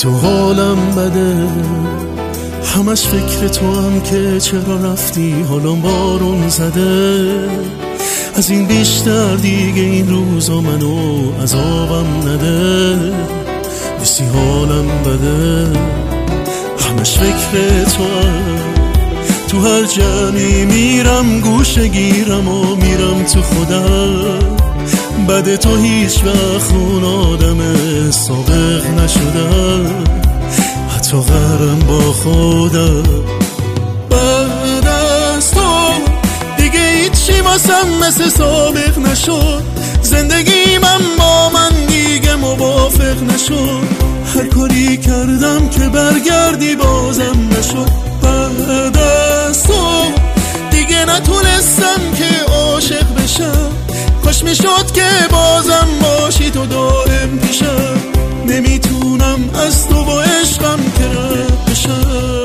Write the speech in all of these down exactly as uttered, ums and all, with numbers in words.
تو حالم بده، همش فکر تو هم که چرا رفتی، حالم بارون زده. از این بیشتر دیگه این روزا منو عذابم نده. بسی حالم بده، همش فکر تو هم. تو هر جمعی میرم گوشه گیرم و میرم تو خودم. بعد تو هیچ وقت اون آدم سابق نشدم، حتی غرم با خودم. بعد از تو دیگه هیچی واسم مثل سابق نشد. زندگیم با من دیگه موافق نشد. هر کاری کردم که برگردی بازم نشد. بعد از تو دیگه نتونستم که عاشق بشم. کاش میشد که بازم باشی تو دائم پیشم. نمیتونم از تو با عشقم که رد بشم.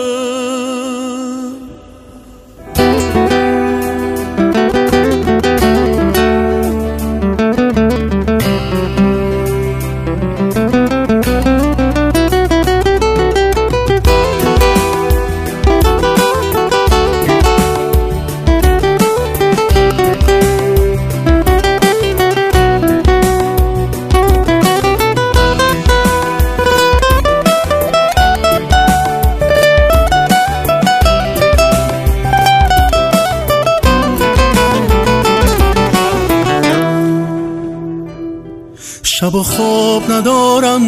شب و خواب ندارم،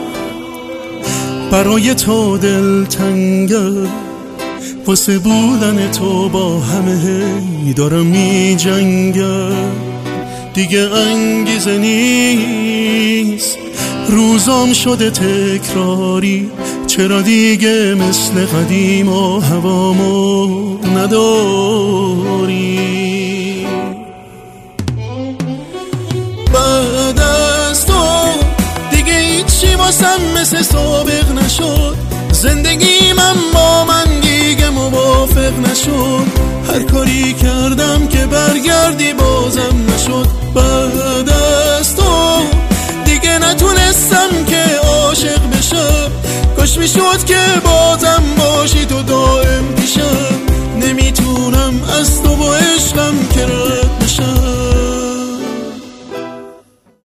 برای تو دل تنگم. واسه بودن تو با همه هی دارم می جنگم. دیگه انگیزه نیست، روزام شده تکراری. چرا دیگه مثل قدیم و هوامو نداری؟ بعد از تو دیگه هیچی واسم مثل سابق نشد. زندگیم با من دیگه موافق نشد. هر کاری کردم که برگردی بازم نشد. بعد از تو دیگه نتونستم که عاشق بشم. کاش میشد که با